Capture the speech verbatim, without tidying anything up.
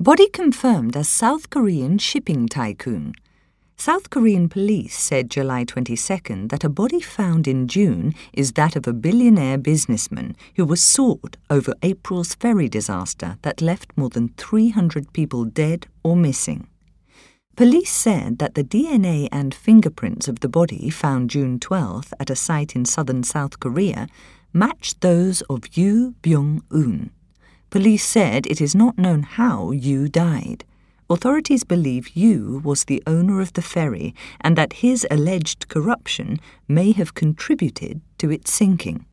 Body confirmed as South Korean shipping tycoon. South Korean police said July twenty-second that a body found in June is that of a billionaire businessman who was sought over April's ferry disaster that left more than three hundred people dead or missing. Police said that the D N A and fingerprints of the body found June twelfth at a site in southern South Korea matched those of Yoo Byung-eun. Police said it is not known how Yoo died. Authorities believe Yoo was the owner of the ferry and that his alleged corruption may have contributed to its sinking.